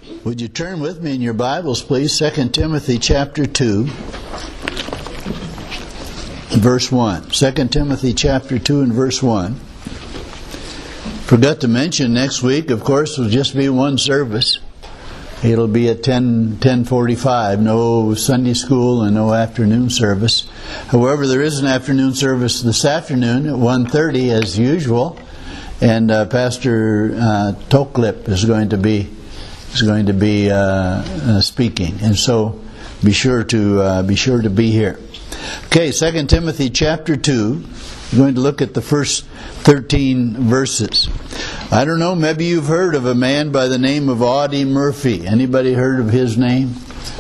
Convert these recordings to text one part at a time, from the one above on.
Would you turn with me in your Bibles, please? 2 Timothy chapter 2, verse 1. 2 Timothy chapter 2 and verse 1. Forgot to mention next week, of course, will just be one service. It'll be at 10:45. No Sunday school and no afternoon service. However, there is an afternoon service this afternoon at 1:30 as usual, and Pastor Toklip is going to be speaking, and so be sure to be here. Okay, 2 Timothy chapter 2. We're going to look at the first 13 verses. I don't know, maybe you've heard of a man by the name of Audie Murphy. Anybody heard of his name?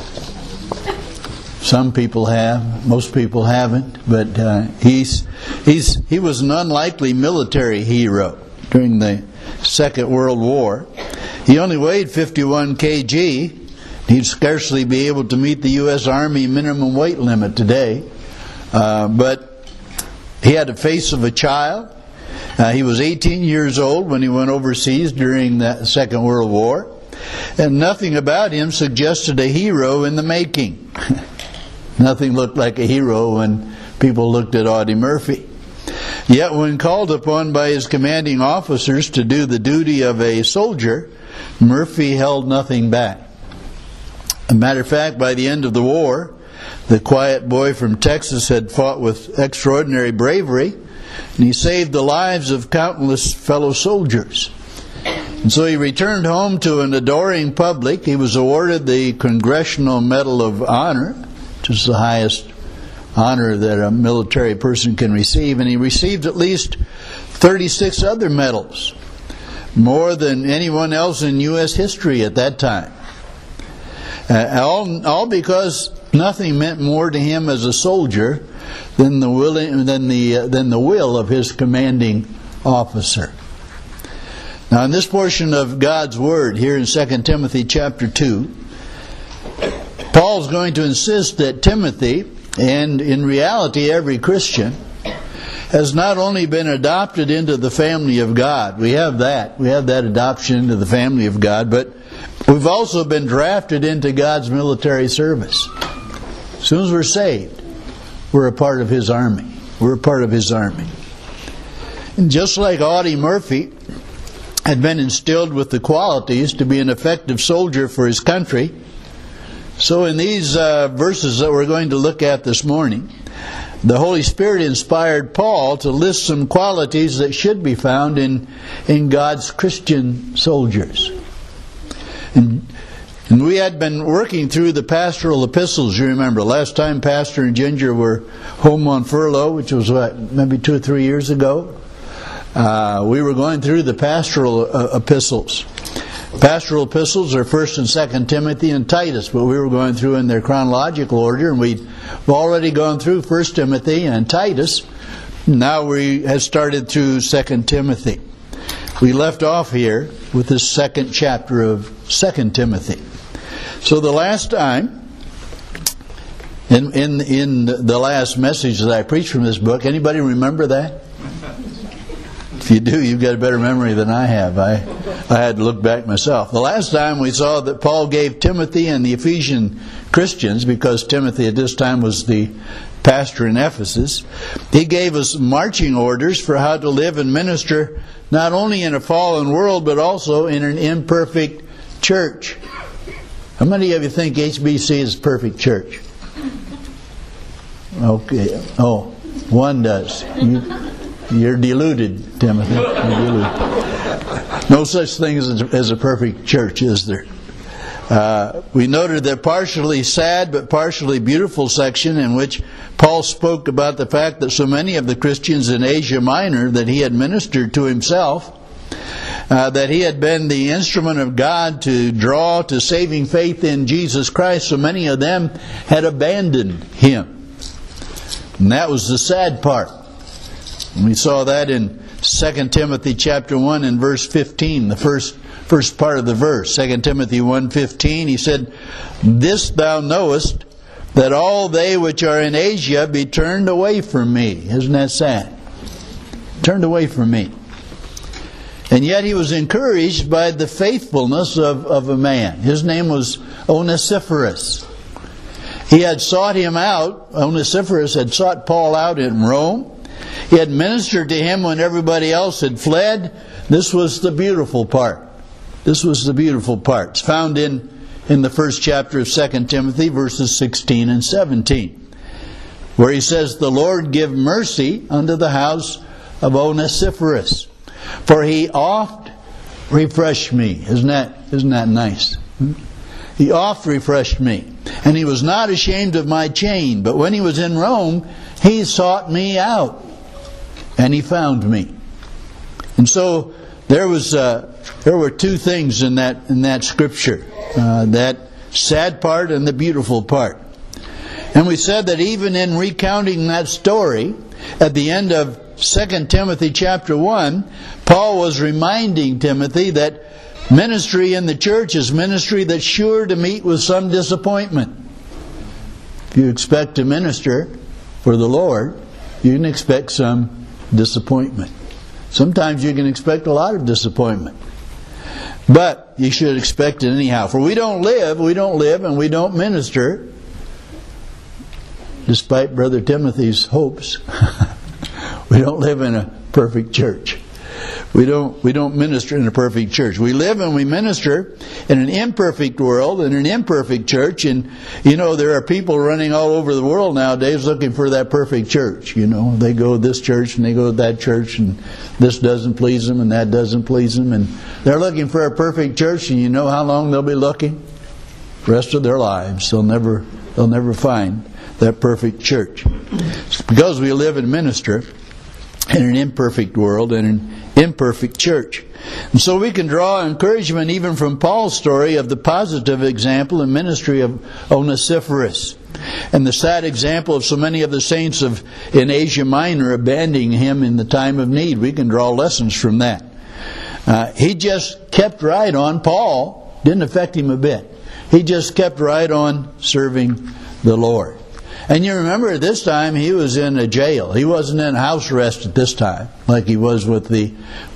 Some people have, most people haven't, but he was an unlikely military hero during the Second World War. He only weighed 51 kg. He'd scarcely be able to meet the U.S. Army minimum weight limit today. But he had the face of a child. He was 18 years old when he went overseas during the Second World War. And nothing about him suggested a hero in the making. Nothing looked like a hero when people looked at Audie Murphy. Yet when called upon by his commanding officers to do the duty of a soldier, Murphy held nothing back. As a matter of fact, by the end of the war, the quiet boy from Texas had fought with extraordinary bravery, and he saved the lives of countless fellow soldiers. And so he returned home to an adoring public. He was awarded the Congressional Medal of Honor, which is the highest honor that a military person can receive, and he received at least 36 other medals, more than anyone else in U.S. history at that time. All because nothing meant more to him as a soldier than the will of his commanding officer. Now, in this portion of God's Word here in 2 Timothy chapter 2, Paul's going to insist that Timothy, and in reality every Christian, has not only been adopted into the family of God. We have that adoption into the family of God, but we've also been drafted into God's military service. As soon as we're saved, we're a part of His army. We're a part of His army. And just like Audie Murphy had been instilled with the qualities to be an effective soldier for his country, so in these verses that we're going to look at this morning, the Holy Spirit inspired Paul to list some qualities that should be found in God's Christian soldiers. And we had been working through the pastoral epistles, you remember. Last time Pastor and Ginger were home on furlough, which was maybe 2 or 3 years ago. We were going through the pastoral epistles. Pastoral epistles are 1 and 2 Timothy and Titus, but we were going through in their chronological order, and we've already gone through 1 Timothy and Titus. Now we have started through 2 Timothy. We left off here with the second chapter of 2 Timothy. So the last time, in the last message that I preached from this book, anybody remember that? If you do, you've got a better memory than I have. I had to look back myself. The last time we saw that Paul gave Timothy and the Ephesian Christians, because Timothy at this time was the pastor in Ephesus, he gave us marching orders for how to live and minister not only in a fallen world but also in an imperfect church. How many of you think HBC is a perfect church? Okay. Oh, one does. You're deluded, Timothy. You're deluded. No such thing as a perfect church, is there? We noted that partially sad but partially beautiful section in which Paul spoke about the fact that so many of the Christians in Asia Minor that he had ministered to himself, that he had been the instrument of God to draw to saving faith in Jesus Christ, so many of them had abandoned him. And that was the sad part. We saw that in 2 Timothy chapter 1 and verse 15, the first part of the verse. 2 Timothy 1:15, he said, "This thou knowest, that all they which are in Asia be turned away from me." Isn't that sad? Turned away from me. And yet he was encouraged by the faithfulness of a man. His name was Onesiphorus. He had sought him out. Onesiphorus had sought Paul out in Rome. He had ministered to him when everybody else had fled. This was the beautiful part. This was the beautiful part. It's found in the first chapter of 2 Timothy, verses 16 and 17, where he says, "The Lord give mercy unto the house of Onesiphorus, for he oft refreshed me." Isn't that nice? He oft refreshed me, and he was not ashamed of my chain. But when he was in Rome, he sought me out, and he found me. And so there were two things in that scripture, that sad part and the beautiful part. And we said that even in recounting that story, at the end of 2 Timothy chapter 1, Paul was reminding Timothy that ministry in the church is ministry that's sure to meet with some disappointment. If you expect to minister for the Lord, you can expect some disappointment. Sometimes you can expect a lot of disappointment. But you should expect it anyhow. For we don't live and we don't minister, despite Brother Timothy's hopes. We don't live in a perfect church. We don't minister in a perfect church. We live and we minister in an imperfect world, in an imperfect church. And, there are people running all over the world nowadays looking for that perfect church. They go to this church and they go to that church, and this doesn't please them and that doesn't please them. And they're looking for a perfect church, and you know how long they'll be looking? The rest of their lives. They'll never find that perfect church. It's because we live and minister in an imperfect world and an imperfect church. And so we can draw encouragement even from Paul's story of the positive example and ministry of Onesiphorus, and the sad example of so many of the saints in Asia Minor abandoning him in the time of need. We can draw lessons from that. He just kept right on. Paul didn't affect him a bit. He just kept right on serving the Lord. And you remember at this time he was in a jail. He wasn't in house arrest at this time like he was with the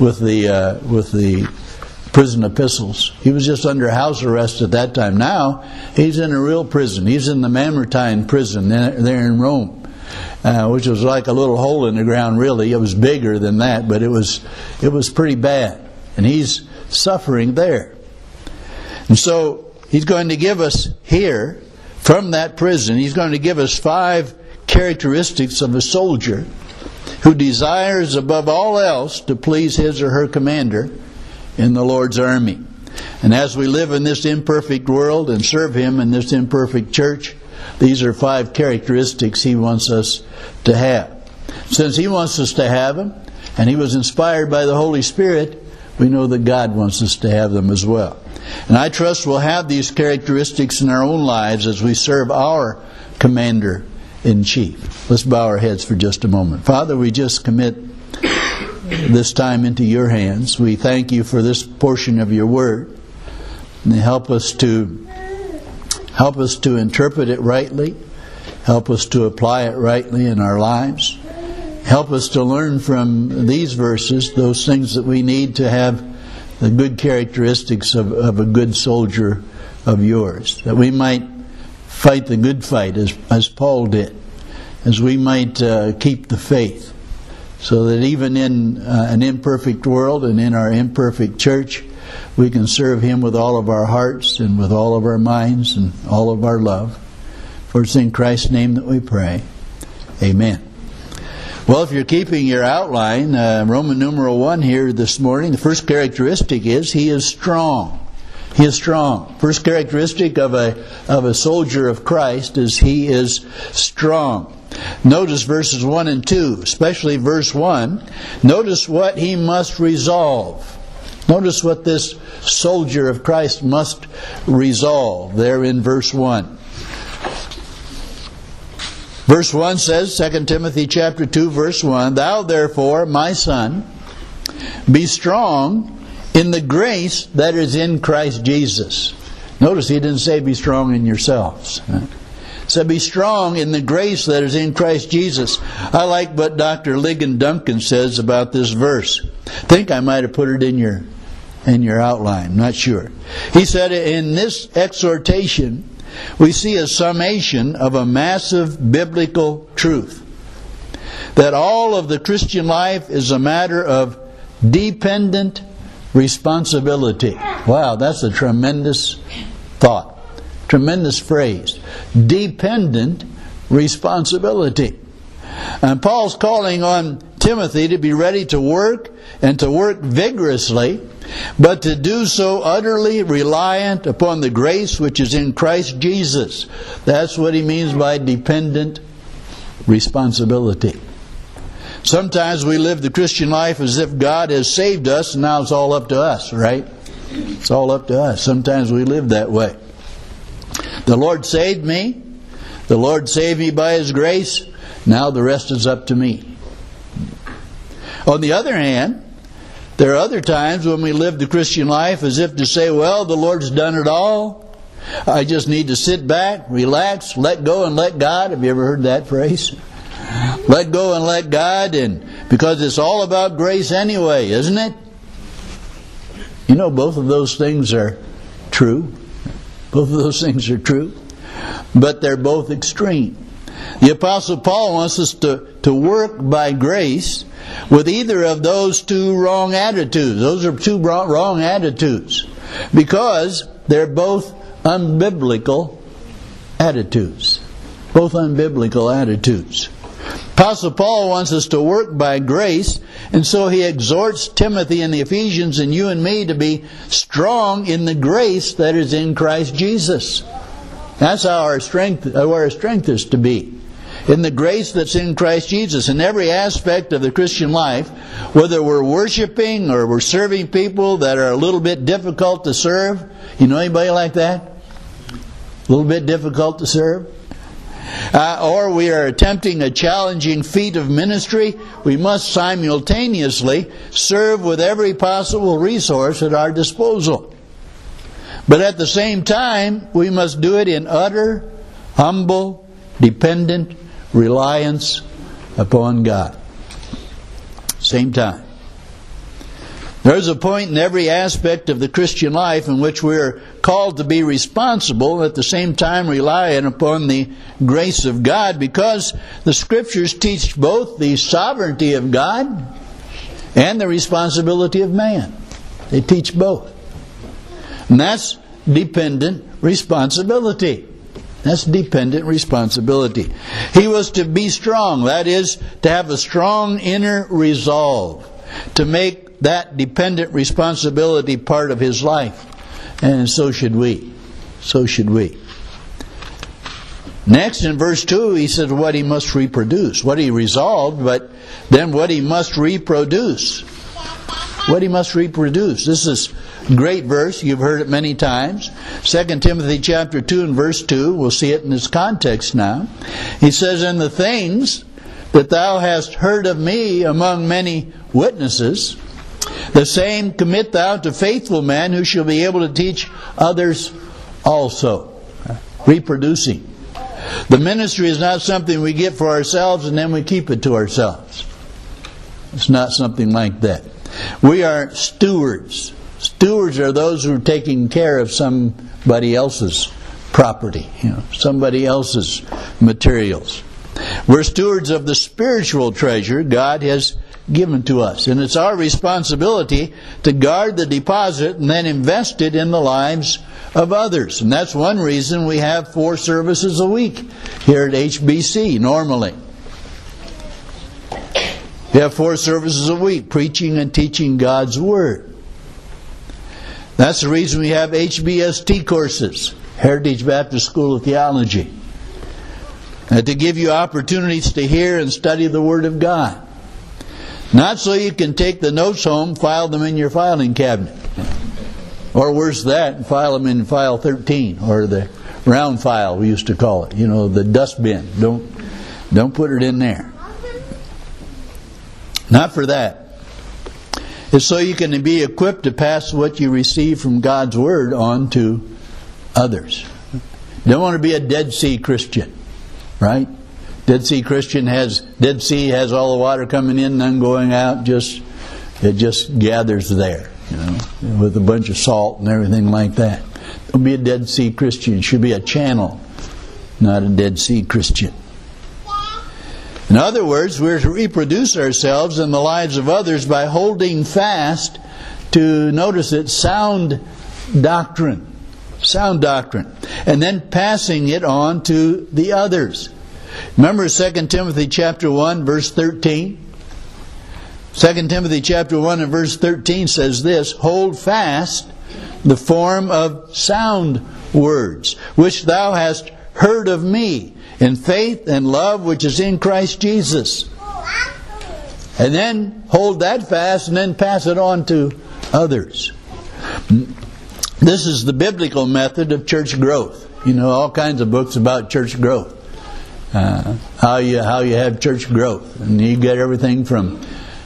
prison epistles. He was just under house arrest at that time. Now he's in a real prison. He's in the Mamertine prison there in Rome, which was like a little hole in the ground. Really, it was bigger than that, but it was pretty bad. And he's suffering there. And so he's going to give us here, from that prison, he's going to give us 5 characteristics of a soldier who desires above all else to please his or her commander in the Lord's army. And as we live in this imperfect world and serve him in this imperfect church, these are 5 characteristics he wants us to have. Since he wants us to have them, and he was inspired by the Holy Spirit, we know that God wants us to have them as well. And I trust we'll have these characteristics in our own lives as we serve our Commander-in-Chief. Let's bow our heads for just a moment. Father, we just commit this time into your hands. We thank you for this portion of your word. And help us to interpret it rightly. Help us to apply it rightly in our lives. Help us to learn from these verses those things that we need to have the good characteristics of a good soldier of yours, that we might fight the good fight as Paul did, as we might keep the faith, so that even in an imperfect world and in our imperfect church, we can serve him with all of our hearts and with all of our minds and all of our love. For it's in Christ's name that we pray. Amen. Well, if you're keeping your outline, Roman numeral 1 here this morning, the first characteristic is he is strong. He is strong. First characteristic of a soldier of Christ is he is strong. Notice verses 1 and 2, especially verse 1. Notice what he must resolve. Notice what this soldier of Christ must resolve there in verse 1. Verse 1 says, 2 Timothy chapter 2, verse 1, "Thou therefore, my son, be strong in the grace that is in Christ Jesus." Notice he didn't say be strong in yourselves. So be strong in the grace that is in Christ Jesus. I like what Dr. Ligon Duncan says about this verse. I think I might have put it in your outline, not sure. He said, in this exhortation, we see a summation of a massive biblical truth. That all of the Christian life is a matter of dependent responsibility. Wow, that's a tremendous thought. Tremendous phrase. Dependent responsibility. And Paul's calling on Timothy to be ready to work and to work vigorously, but to do so utterly reliant upon the grace which is in Christ Jesus. That's what he means by dependent responsibility. Sometimes we live the Christian life as if God has saved us and now it's all up to us, right? It's all up to us. Sometimes we live that way. The Lord saved me. The Lord saved me by His grace. Now the rest is up to me. On the other hand, there are other times when we live the Christian life as if to say, well, the Lord's done it all. I just need to sit back, relax, let go and let God. Have you ever heard that phrase? Let go and let God, and because it's all about grace anyway, isn't it? You know, both of those things are true. Both of those things are true. But they're both extreme. The Apostle Paul wants us to work by grace with either of those two wrong attitudes. Those are two wrong attitudes. Because they're both unbiblical attitudes. Both unbiblical attitudes. Apostle Paul wants us to work by grace, and so he exhorts Timothy and the Ephesians and you and me to be strong in the grace that is in Christ Jesus. That's how where our strength is to be. In the grace that's in Christ Jesus. In every aspect of the Christian life, whether we're worshiping or we're serving people that are a little bit difficult to serve. You know anybody like that? A little bit difficult to serve? Or we are attempting a challenging feat of ministry, we must simultaneously serve with every possible resource at our disposal. But at the same time, we must do it in utter, humble, dependent reliance upon God. Same time. There's a point in every aspect of the Christian life in which we're called to be responsible, at the same time relying upon the grace of God, because the Scriptures teach both the sovereignty of God and the responsibility of man. They teach both. And that's dependent responsibility. That's dependent responsibility. He was to be strong. That is, to have a strong inner resolve to make that dependent responsibility part of his life. And so should we. So should we. Next, in verse 2, he said what he must reproduce. What he resolved, but then what he must reproduce. What he must reproduce. This is a great verse. You've heard it many times. 2 Timothy chapter 2 and verse 2. We'll see it in its context now. He says, "And the things that thou hast heard of me among many witnesses, the same commit thou to faithful men who shall be able to teach others also." Reproducing. The ministry is not something we get for ourselves and then we keep it to ourselves. It's not something like that. We are stewards. Stewards are those who are taking care of somebody else's property, somebody else's materials. We're stewards of the spiritual treasure God has given to us. And it's our responsibility to guard the deposit and then invest it in the lives of others. And that's one reason we have 4 services a week here at HBC normally. We have 4 services a week, preaching and teaching God's Word. That's the reason we have HBST courses, Heritage Baptist School of Theology. To give you opportunities to hear and study the Word of God. Not so you can take the notes home, file them in your filing cabinet. Or worse than that, file them in file 13, or the round file we used to call it. The dustbin. Don't put it in there. Not for that. It's so you can be equipped to pass what you receive from God's Word on to others. You don't want to be a Dead Sea Christian. right? Dead Sea has all the water coming in and none going out. It just gathers there, with a bunch of salt and everything like that. Don't be a Dead Sea Christian. It should be a channel, not a Dead Sea Christian. In other words, we're to reproduce ourselves in the lives of others by holding fast to, notice it, sound doctrine, and then passing it on to the others. Remember 2 Timothy chapter 1 verse 13? 2 Timothy chapter 1 and verse 13 says this, "Hold fast the form of sound words, which thou hast heard of me, in faith and love which is in Christ Jesus." And then hold that fast and then pass it on to others. This is the biblical method of church growth. All kinds of books about church growth. How you have church growth. And you get everything from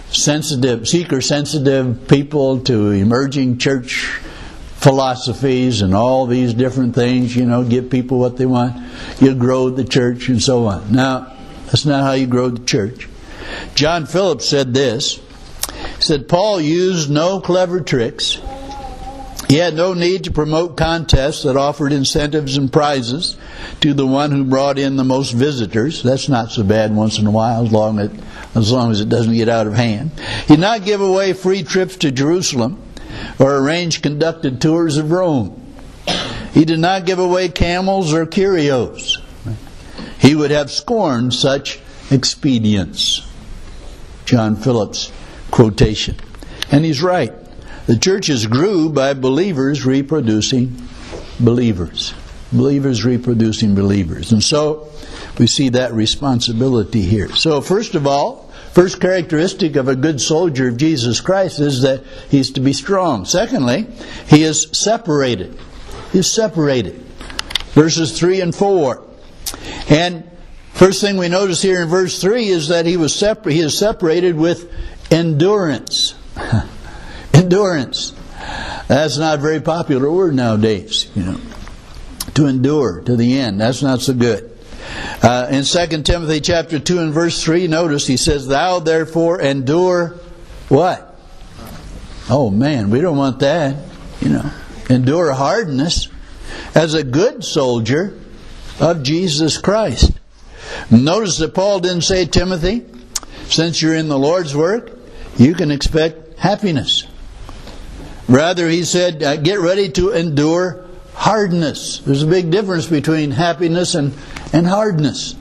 seeker-sensitive people to emerging church philosophies and all these different things, give people what they want. You grow the church and so on. Now, that's not how you grow the church. John Phillips said this. He said, Paul used no clever tricks. He had no need to promote contests that offered incentives and prizes to the one who brought in the most visitors. That's not so bad once in a while, as long as it doesn't get out of hand. He did not give away free trips to Jerusalem or arrange conducted tours of Rome. He did not give away camels or curios. He would have scorned such expedients. John Phillips quotation. And he's right. The churches grew by believers reproducing believers. Believers reproducing believers. And so we see that responsibility here. So first of all, first characteristic of a good soldier of Jesus Christ is that he's to be strong. Secondly, he is separated. He's separated. Verses 3 and 4. And first thing we notice here in verse 3 is that he is separated with endurance. Endurance. That's not a very popular word nowadays, To endure to the end. That's not so good. In 2 Timothy chapter 2 and verse 3, notice he says, "Thou therefore endure" what? Oh man, we don't want that. Endure hardness as a good soldier of Jesus Christ. Notice that Paul didn't say, Timothy, since you're in the Lord's work, you can expect happiness. Rather, he said, get ready to endure hardness. There's a big difference between happiness and hardness.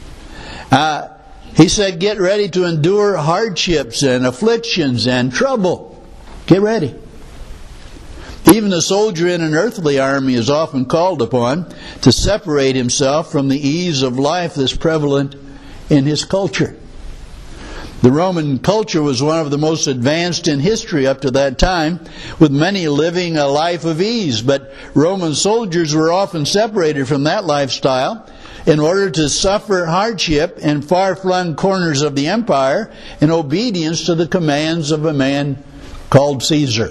He said, get ready to endure hardships and afflictions and trouble. Get ready. Even the soldier in an earthly army is often called upon to separate himself from the ease of life that's prevalent in his culture. The Roman culture was one of the most advanced in history up to that time, with many living a life of ease. But Roman soldiers were often separated from that lifestyle in order to suffer hardship in far-flung corners of the empire in obedience to the commands of a man called Caesar.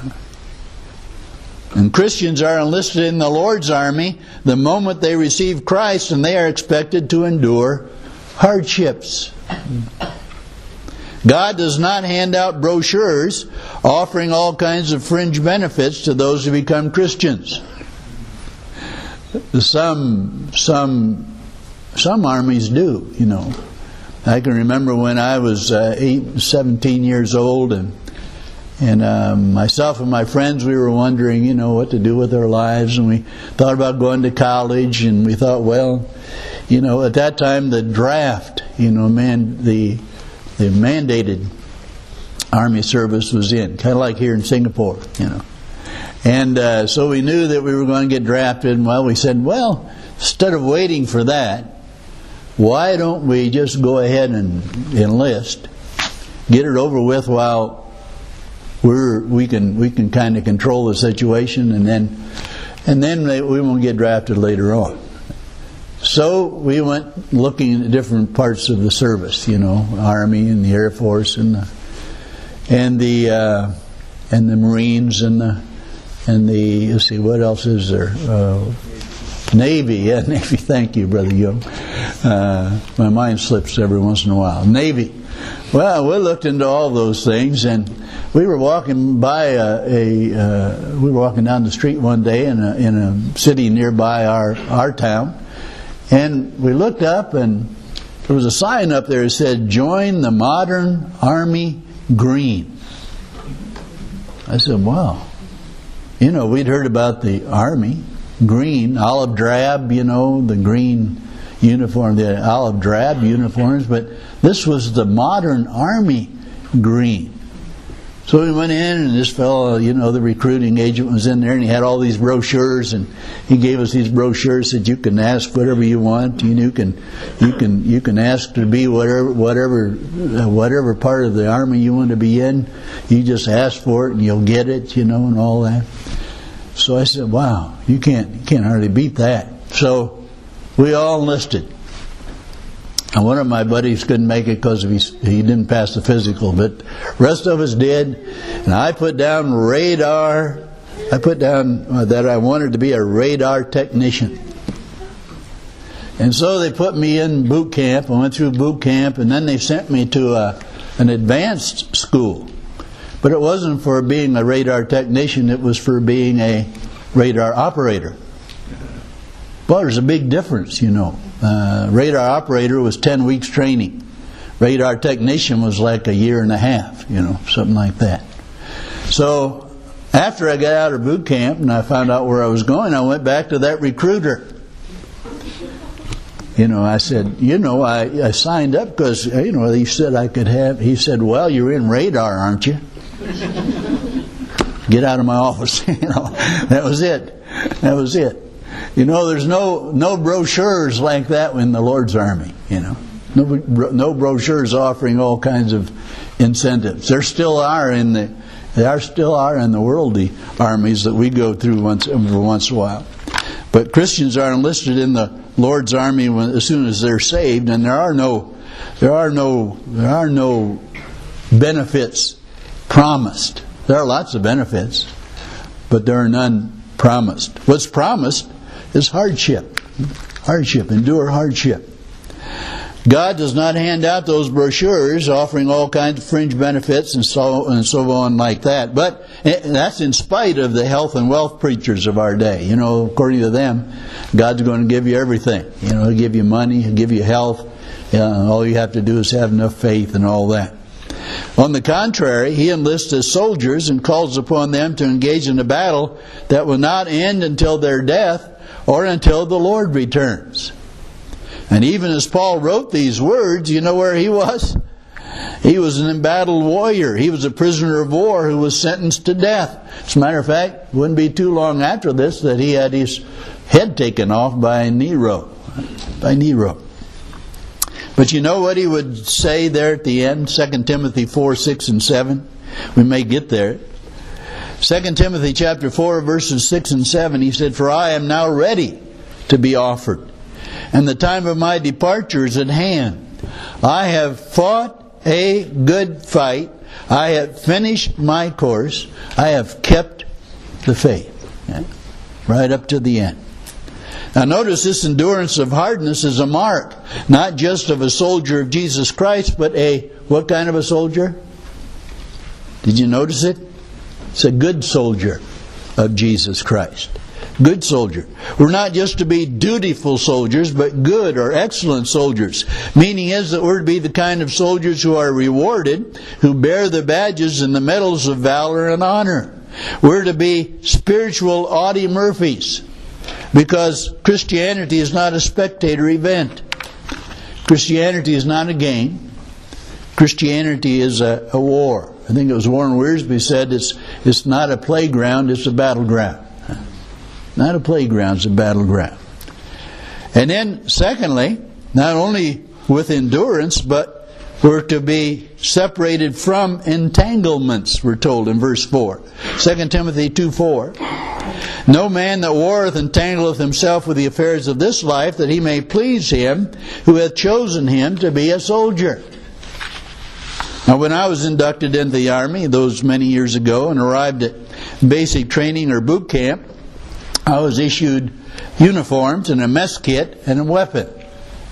And Christians are enlisted in the Lord's army the moment they receive Christ, and they are expected to endure hardships. God does not hand out brochures offering all kinds of fringe benefits to those who become Christians. Some armies do, I can remember when I was 17 years old, and myself and my friends, we were wondering, what to do with our lives, and we thought about going to college, and we thought, well, at that time the draft, the mandated army service was in, kind of like here in Singapore, And so we knew that we were going to get drafted, and we said, instead of waiting for that, why don't we just go ahead and enlist, get it over with while we can kind of control the situation, and then we won't get drafted later on. So we went looking at different parts of the service, Army and the Air Force and the Marines and the let's see, what else is there? Navy. Yeah, Navy. Thank you, Brother Young. My mind slips every once in a while. Navy. Well, we looked into all those things, and we were walking by we were walking down the street one day in a city nearby our town, and we looked up, and there was a sign up there that said, "Join the Modern Army Green." I said, "Wow." We'd heard about the Army green, olive drab, the green uniform, the olive drab uniforms, but this was the Modern Army Green. So we went in, and this fellow, the recruiting agent was in there, and he had all these brochures, and he gave us these brochures that you can ask whatever you want. You can ask to be whatever part of the army you want to be in. You just ask for it, and you'll get it, and all that. So I said, "Wow, you can't hardly beat that." So we all enlisted. And one of my buddies couldn't make it because he didn't pass the physical, but the rest of us did. And I put down radar. I put down that I wanted to be a radar technician. And so they put me in boot camp. I went through boot camp, and then they sent me to an advanced school. But it wasn't for being a radar technician, it was for being a radar operator. Well, there's a big difference, radar operator was 10 weeks training. Radar technician was like a year and a half, something like that. So after I got out of boot camp and I found out where I was going, I went back to that recruiter. I said, I signed up because, he said I could have, he said, "Well, you're in radar, aren't you?" Get out of my office. That was it. There's no brochures like that in the Lord's Army. No brochures offering all kinds of incentives. There still are in the worldly armies that we go through once in a while. But Christians are enlisted in the Lord's Army as soon as they're saved, and there are no benefits promised. There are lots of benefits, but there are none promised. What's promised is hardship. Endure hardship. God does not hand out those brochures offering all kinds of fringe benefits and so on like that. But that's in spite of the health and wealth preachers of our day. According to them, God's going to give you everything. He'll give you money, He'll give you health. All you have to do is have enough faith and all that. On the contrary, He enlists as soldiers and calls upon them to engage in a battle that will not end until their death or until the Lord returns. And even as Paul wrote these words, you know where he was? He was an embattled warrior. He was a prisoner of war who was sentenced to death. As a matter of fact, it wouldn't be too long after this that he had his head taken off by Nero. But you know what he would say there at the end? 2 Timothy 4, 6 and 7. We may get there. 2 Timothy chapter 4, verses 6 and 7, he said, "For I am now ready to be offered, and the time of my departure is at hand. I have fought a good fight. I have finished my course. I have kept the faith." Right up to the end. Now notice this endurance of hardness is a mark, not just of a soldier of Jesus Christ, but what kind of a soldier? Did you notice it? It's a good soldier of Jesus Christ. Good soldier. We're not just to be dutiful soldiers, but good or excellent soldiers. Meaning is that we're to be the kind of soldiers who are rewarded, who bear the badges and the medals of valor and honor. We're to be spiritual Audie Murphys, because Christianity is not a spectator event. Christianity is not a game. Christianity is a war. I think it was Warren Wiersbe said it's not a playground, it's a battleground. Not a playground, it's a battleground. And then, secondly, not only with endurance, but we're to be separated from entanglements, we're told in verse 4. 2 Timothy 2:4. No man that warreth entangleth himself with the affairs of this life, that he may please him who hath chosen him to be a soldier. Now, when I was inducted into the Army, those many years ago, and arrived at basic training or boot camp, I was issued uniforms and a mess kit and a weapon.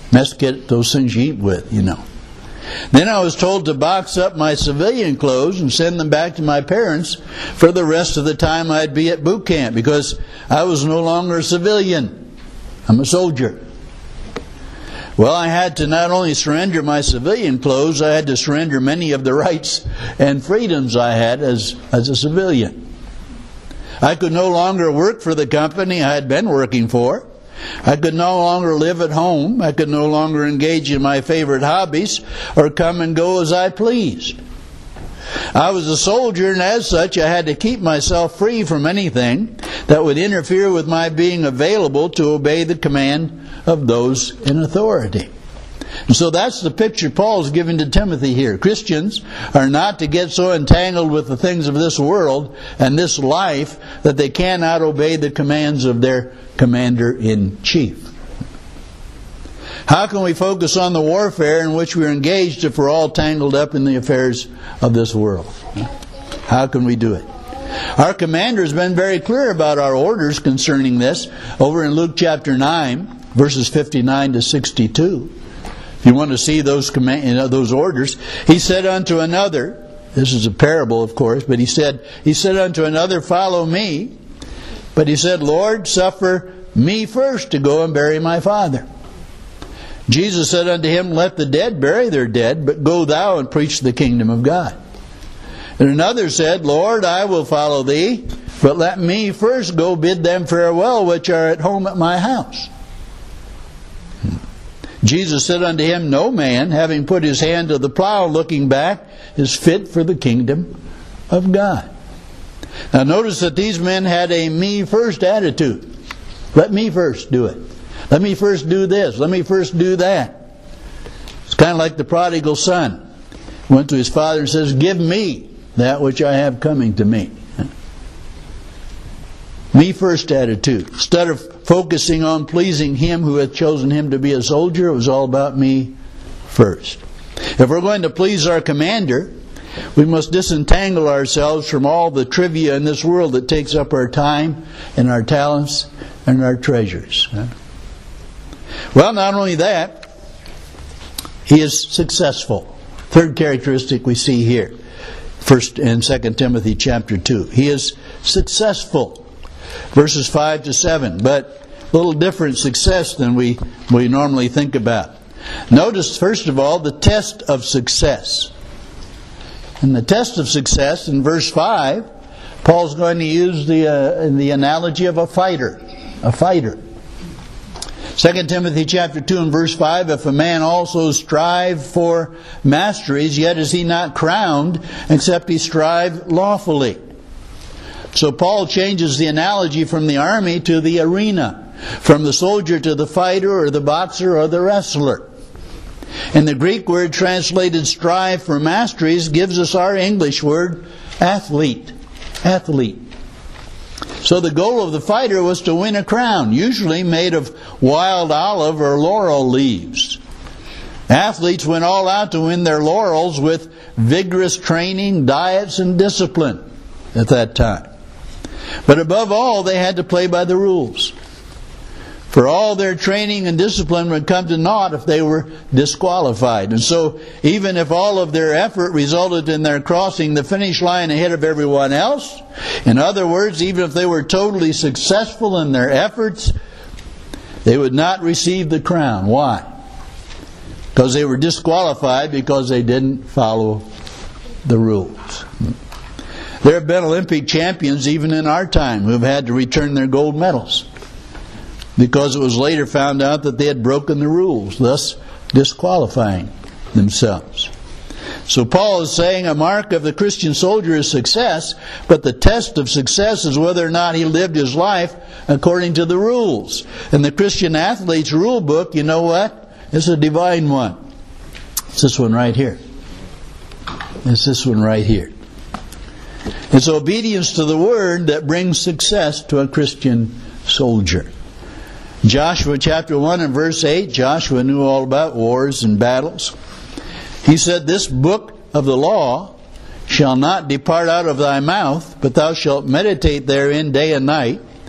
Mess kit, those things you eat with, you know. Then I was told to box up my civilian clothes and send them back to my parents for the rest of the time I'd be at boot camp, because I was no longer a civilian. I'm a soldier. Well, I had to not only surrender my civilian clothes, I had to surrender many of the rights and freedoms I had as a civilian. I could no longer work for the company I had been working for. I could no longer live at home. I could no longer engage in my favorite hobbies or come and go as I pleased. I was a soldier, and as such I had to keep myself free from anything that would interfere with my being available to obey the command of those in authority. And so that's the picture Paul's giving to Timothy here. Christians are not to get so entangled with the things of this world and this life that they cannot obey the commands of their commander-in-chief. How can we focus on the warfare in which we're engaged if we're all tangled up in the affairs of this world? How can we do it? Our commander has been very clear about our orders concerning this over in Luke chapter 9, verses 59 to 62. If you want to see those orders, he said unto another, this is a parable, of course, but he said unto another, follow me. But he said, Lord, suffer me first to go and bury my father. Jesus said unto him, let the dead bury their dead, but go thou and preach the kingdom of God. And another said, Lord, I will follow thee, but let me first go bid them farewell which are at home at my house. Jesus said unto him, no man, having put his hand to the plow, looking back, is fit for the kingdom of God. Now notice that these men had a me first attitude. Let me first do it. Let me first do this. Let me first do that. It's kind of like the prodigal son. Went to his father and says, give me that which I have coming to me. Me first attitude. Instead of focusing on pleasing him who had chosen him to be a soldier, it was all about me first. If we're going to please our commander, we must disentangle ourselves from all the trivia in this world that takes up our time and our talents and our treasures. Well, not only that, he is successful. Third characteristic we see here, 1 and 2 Timothy chapter 2. He is successful. Verses 5 to 7, but a little different success than we normally think about. Notice, first of all, the test of success. And the test of success in verse 5, Paul's going to use the analogy of a fighter. A fighter. 2 Timothy chapter 2 and verse 5, if a man also strive for masteries, yet is he not crowned, except he strive lawfully. So Paul changes the analogy from the army to the arena, from the soldier to the fighter or the boxer or the wrestler. And the Greek word translated strive for masteries gives us our English word athlete. Athlete. So the goal of the fighter was to win a crown, usually made of wild olive or laurel leaves. Athletes went all out to win their laurels with vigorous training, diets, and discipline at that time. But above all, they had to play by the rules. For all their training and discipline would come to naught if they were disqualified. And so, even if all of their effort resulted in their crossing the finish line ahead of everyone else, in other words, even if they were totally successful in their efforts, they would not receive the crown. Why? Because they were disqualified because they didn't follow the rules. There have been Olympic champions even in our time who have had to return their gold medals because it was later found out that they had broken the rules, thus disqualifying themselves. So Paul is saying a mark of the Christian soldier is success, but the test of success is whether or not he lived his life according to the rules. And the Christian athlete's rule book, you know what? It's a divine one. It's this one right here. It's this one right here. It's obedience to the Word that brings success to a Christian soldier. Joshua chapter 1 and verse 8, Joshua knew all about wars and battles. He said, this book of the law shall not depart out of thy mouth, but thou shalt meditate therein day and night,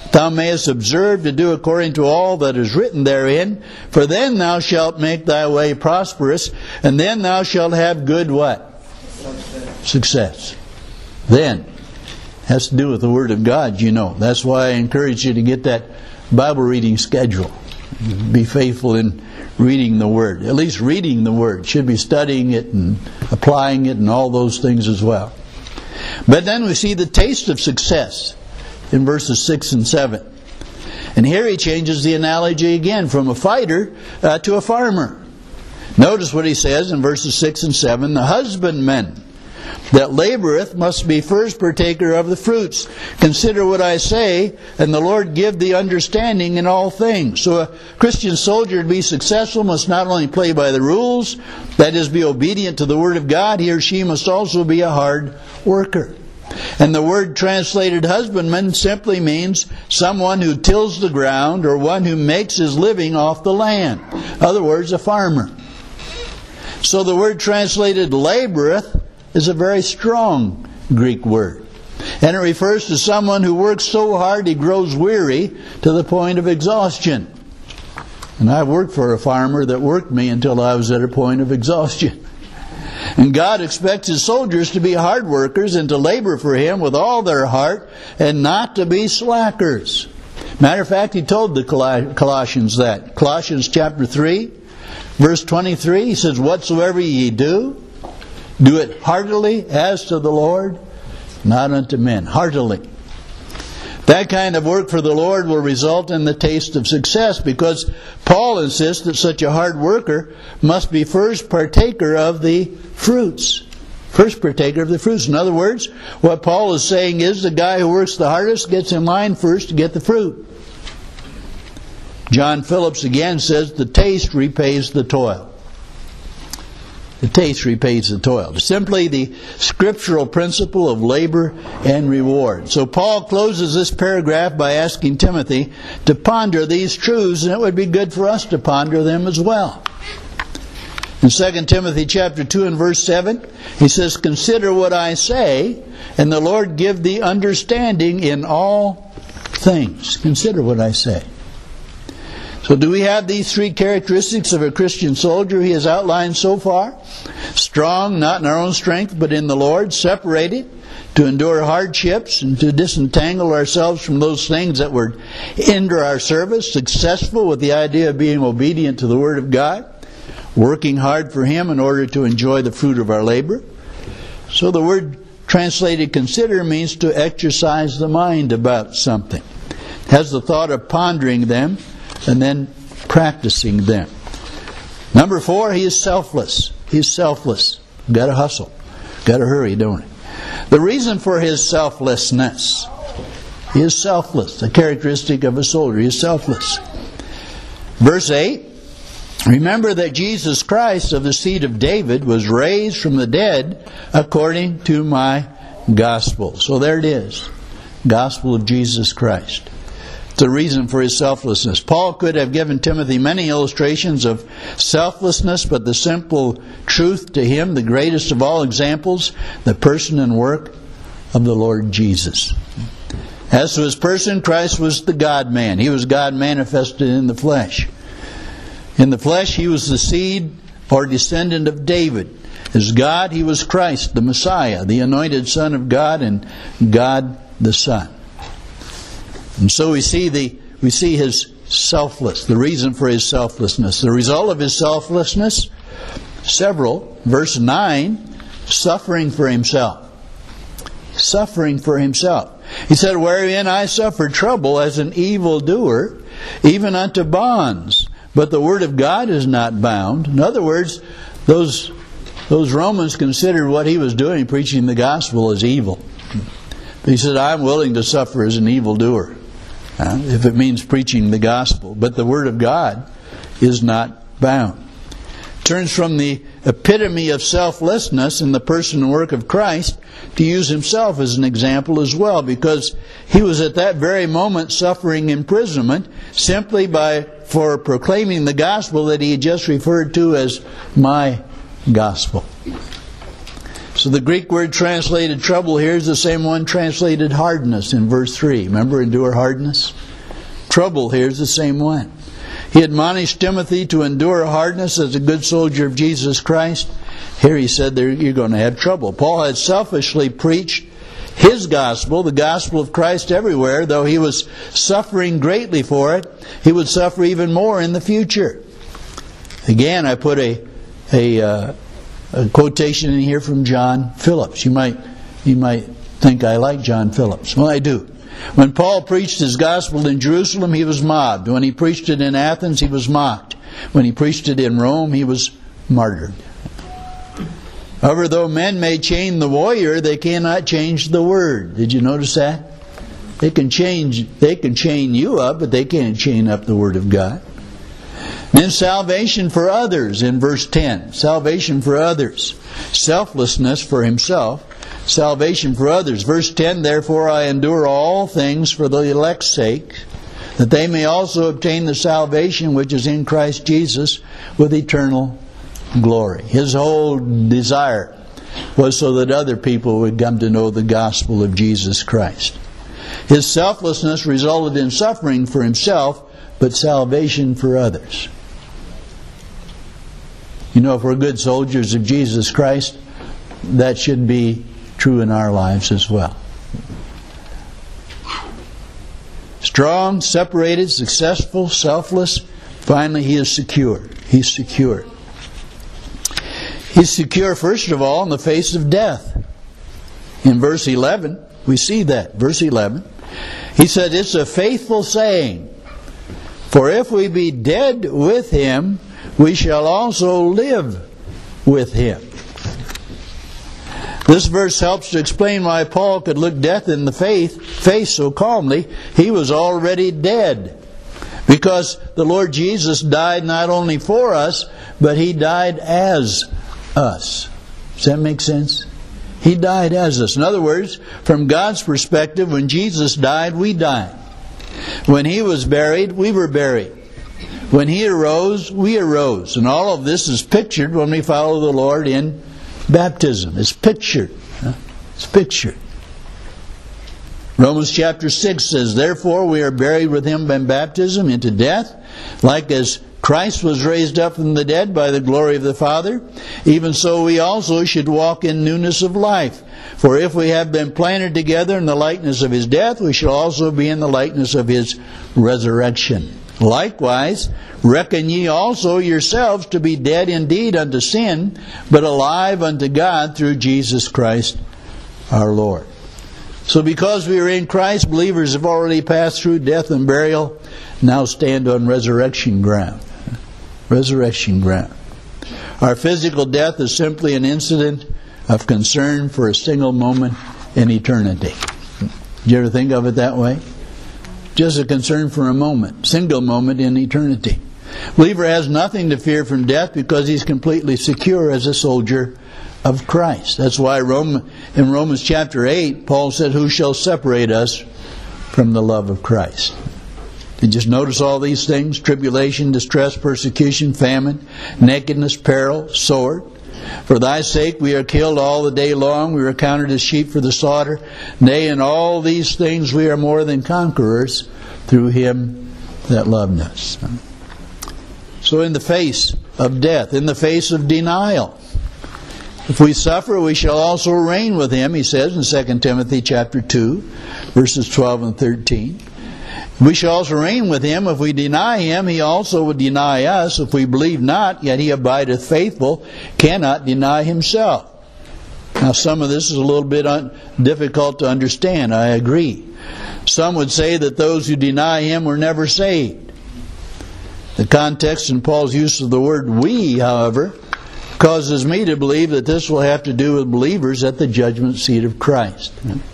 thou mayest observe to do according to all that is written therein. For then thou shalt make thy way prosperous, and then thou shalt have good what? Success. Then. Has to do with the Word of God, you know. That's why I encourage you to get that Bible reading schedule. Be faithful in reading the Word. At least reading the Word. Should be studying it and applying it and all those things as well. But then we see the taste of success in verses 6 and 7. And here he changes the analogy again from a fighter to a farmer. Notice what he says in verses 6 and 7. The husbandman that laboureth must be first partaker of the fruits. Consider what I say, and the Lord give thee understanding in all things. So a Christian soldier to be successful must not only play by the rules, that is, be obedient to the Word of God, he or she must also be a hard worker. And the word translated husbandman simply means someone who tills the ground or one who makes his living off the land. In other words, a farmer. So the word translated laboureth is a very strong Greek word. And it refers to someone who works so hard he grows weary to the point of exhaustion. And I've worked for a farmer that worked me until I was at a point of exhaustion. And God expects His soldiers to be hard workers and to labor for Him with all their heart and not to be slackers. Matter of fact, He told the Colossians that. Colossians chapter 3, verse 23, He says, whatsoever ye do, do it heartily as to the Lord, not unto men. Heartily. That kind of work for the Lord will result in the taste of success, because Paul insists that such a hard worker must be first partaker of the fruits. First partaker of the fruits. In other words, what Paul is saying is the guy who works the hardest gets in line first to get the fruit. John Phillips again says the taste repays the toil. The taste repays the toil. Simply the scriptural principle of labor and reward. So Paul closes this paragraph by asking Timothy to ponder these truths, and it would be good for us to ponder them as well. In 2 Timothy chapter 2 and verse 7, he says, consider what I say, and the Lord give thee understanding in all things. Consider what I say. So do we have these three characteristics of a Christian soldier he has outlined so far? Strong, not in our own strength, but in the Lord. Separated, to endure hardships and to disentangle ourselves from those things that would hinder our service. Successful, with the idea of being obedient to the Word of God. Working hard for Him in order to enjoy the fruit of our labor. So the word translated consider means to exercise the mind about something. It has the thought of pondering them and then practicing them. Number 4, he is selfless. He's selfless. Got to hustle. Got to hurry, don't he? The reason for his selflessness. He is selfless. The characteristic of a soldier. He is selfless. Verse 8. Remember that Jesus Christ of the seed of David was raised from the dead according to my gospel. So there it is. Gospel of Jesus Christ. The reason for his selflessness. Paul could have given Timothy many illustrations of selflessness, but the simple truth to him, the greatest of all examples, the person and work of the Lord Jesus. As to his person, Christ was the God-man. He was God manifested in the flesh. In the flesh, he was the seed or descendant of David. As God, he was Christ, the Messiah, the anointed Son of God, and God the Son. And so we see his selfless, the reason for his selflessness. The result of his selflessness, several. Verse 9, suffering for himself. Suffering for himself. He said, wherein I suffered trouble as an evildoer, even unto bonds. But the word of God is not bound. In other words, those Romans considered what he was doing, preaching the gospel, as evil. But he said, I'm willing to suffer as an evildoer, if it means preaching the gospel. But the word of God is not bound. Turns from the epitome of selflessness in the person and work of Christ to use himself as an example as well, because he was at that very moment suffering imprisonment simply for proclaiming the gospel that he had just referred to as my gospel. So the Greek word translated trouble here is the same one translated hardness in verse 3. Remember, endure hardness? Trouble here is the same one. He admonished Timothy to endure hardness as a good soldier of Jesus Christ. Here he said you're going to have trouble. Paul had selfishly preached his gospel, the gospel of Christ everywhere. Though he was suffering greatly for it, he would suffer even more in the future. Again, I put a quotation in here from John Phillips. You might think I like John Phillips. Well, I do. When Paul preached his gospel in Jerusalem, he was mobbed. When he preached it in Athens, he was mocked. When he preached it in Rome, he was martyred. However, though men may chain the warrior, they cannot change the word. Did you notice that? They can chain you up, but they can't chain up the word of God. Then salvation for others in verse 10. Salvation for others. Selflessness for himself. Salvation for others. Verse 10, therefore I endure all things for the elect's sake, that they may also obtain the salvation which is in Christ Jesus with eternal glory. His whole desire was so that other people would come to know the gospel of Jesus Christ. His selflessness resulted in suffering for himself, but salvation for others. You know, if we're good soldiers of Jesus Christ, that should be true in our lives as well. Strong, separated, successful, selfless. Finally, he is secure. He's secure. He's secure, first of all, in the face of death. In verse 11, we see that. Verse 11, he said, it's a faithful saying, for if we be dead with him, we shall also live with him. This verse helps to explain why Paul could look death in the face so calmly. He was already dead. Because the Lord Jesus died not only for us, but He died as us. Does that make sense? He died as us. In other words, from God's perspective, when Jesus died, we died. When He was buried, we were buried. When He arose, we arose. And all of this is pictured when we follow the Lord in baptism. It's pictured. It's pictured. Romans chapter 6 says, therefore we are buried with Him in baptism into death, like as Christ was raised up from the dead by the glory of the Father, even so we also should walk in newness of life. For if we have been planted together in the likeness of His death, we shall also be in the likeness of His resurrection. Likewise, reckon ye also yourselves to be dead indeed unto sin, but alive unto God through Jesus Christ our Lord. So because we are in Christ, believers have already passed through death and burial, now stand on resurrection ground. Resurrection ground. Our physical death is simply an incident of concern for a single moment in eternity. Did you ever think of it that way? Just a concern for a moment, single moment in eternity. Believer has nothing to fear from death because he's completely secure as a soldier of Christ. That's why in Romans chapter 8, Paul said, who shall separate us from the love of Christ? You just notice all these things: tribulation, distress, persecution, famine, nakedness, peril, sword. For thy sake we are killed all the day long. We are counted as sheep for the slaughter. Nay, in all these things we are more than conquerors through Him that loved us. So in the face of death, in the face of denial, if we suffer, we shall also reign with Him, he says in 2 Timothy chapter 2, verses 12 and 13. We shall also reign with Him. If we deny Him, He also will deny us. If we believe not, yet He abideth faithful, cannot deny Himself. Now some of this is a little bit difficult to understand, I agree. Some would say that those who deny Him were never saved. The context in Paul's use of the word we, however, causes me to believe that this will have to do with believers at the judgment seat of Christ.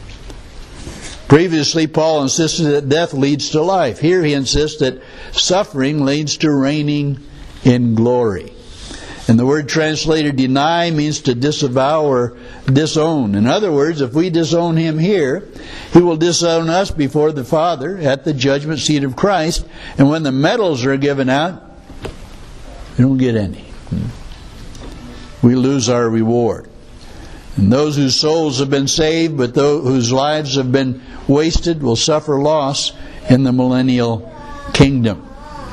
Previously, Paul insisted that death leads to life. Here he insists that suffering leads to reigning in glory. And the word translated deny means to disavow or disown. In other words, if we disown Him here, He will disown us before the Father at the judgment seat of Christ. And when the medals are given out, we don't get any. We lose our reward. And those whose souls have been saved, but those whose lives have been wasted, will suffer loss in the millennial kingdom.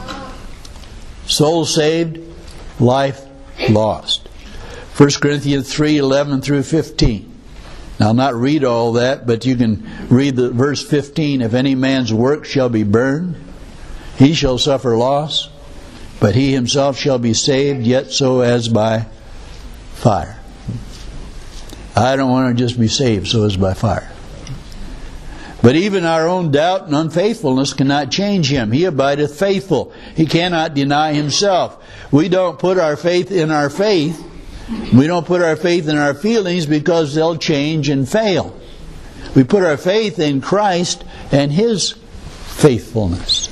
Soul saved, life lost. 1 Corinthians 3:11 through 15. Now, I'll not read all that, but you can read the verse 15. If any man's work shall be burned, he shall suffer loss, but he himself shall be saved, yet so as by fire. I don't want to just be saved so as by fire. But even our own doubt and unfaithfulness cannot change him. He abideth faithful. He cannot deny himself. We don't put our faith in our faith. We don't put our faith in our feelings because they'll change and fail. We put our faith in Christ and His faithfulness.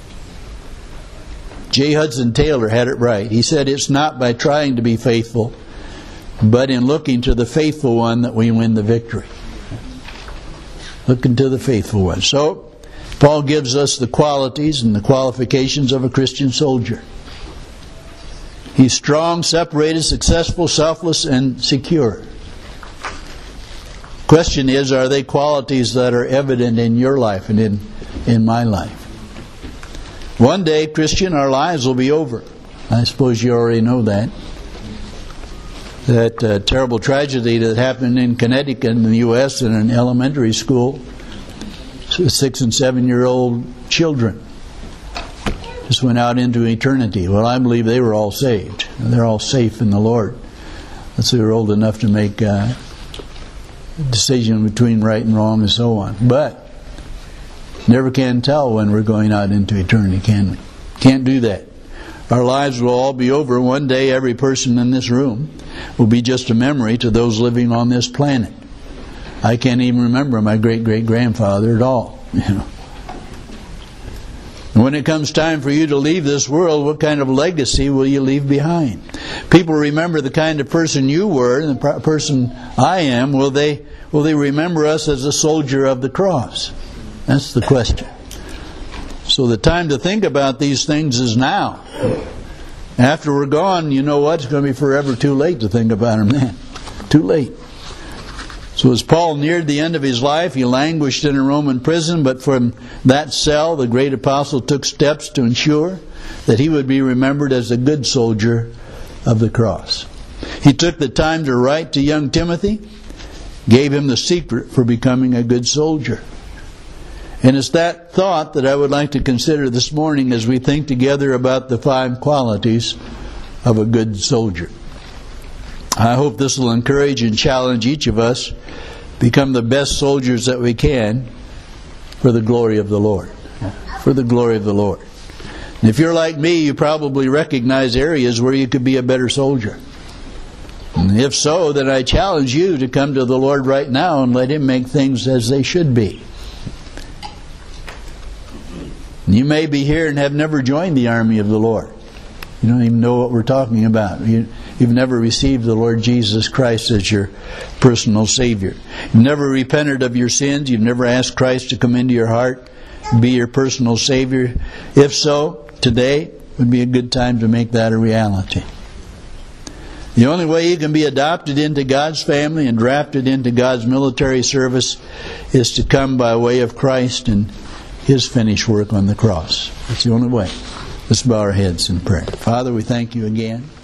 J. Hudson Taylor had it right. He said, it's not by trying to be faithful, but in looking to the faithful one that we win the victory. Looking to the faithful one. So, Paul gives us the qualities and the qualifications of a Christian soldier. He's strong, separated, successful, selfless, and secure. Question is, are they qualities that are evident in your life and in my life? One day, Christian, our lives will be over. I suppose you already know that. That terrible tragedy that happened in Connecticut in the U.S. in an elementary school. 6 and 7-year-old children just went out into eternity. Well, I believe they were all saved. They're all safe in the Lord. They were old enough to make a decision between right and wrong and so on. But never can tell when we're going out into eternity, can we? Can't do that. Our lives will all be over. One day every person in this room will be just a memory to those living on this planet. I can't even remember my great-great-grandfather at all. When it comes time for you to leave this world, what kind of legacy will you leave behind? People remember the kind of person you were and the person I am. Will they remember us as a soldier of the cross? That's the question. So the time to think about these things is now. After we're gone, you know what? It's going to be forever too late to think about them then. Too late. So as Paul neared the end of his life, he languished in a Roman prison, but from that cell, the great apostle took steps to ensure that he would be remembered as a good soldier of the cross. He took the time to write to young Timothy, gave him the secret for becoming a good soldier. And it's that thought that I would like to consider this morning as we think together about the 5 qualities of a good soldier. I hope this will encourage and challenge each of us become the best soldiers that we can for the glory of the Lord. For the glory of the Lord. And if you're like me, you probably recognize areas where you could be a better soldier. And if so, then I challenge you to come to the Lord right now and let Him make things as they should be. You may be here and have never joined the army of the Lord. You don't even know what we're talking about. You've never received the Lord Jesus Christ as your personal Savior. You've never repented of your sins. You've never asked Christ to come into your heart and be your personal Savior. If so, today would be a good time to make that a reality. The only way you can be adopted into God's family and drafted into God's military service is to come by way of Christ and His finished work on the cross. That's the only way. Let's bow our heads in prayer. Father, we thank You again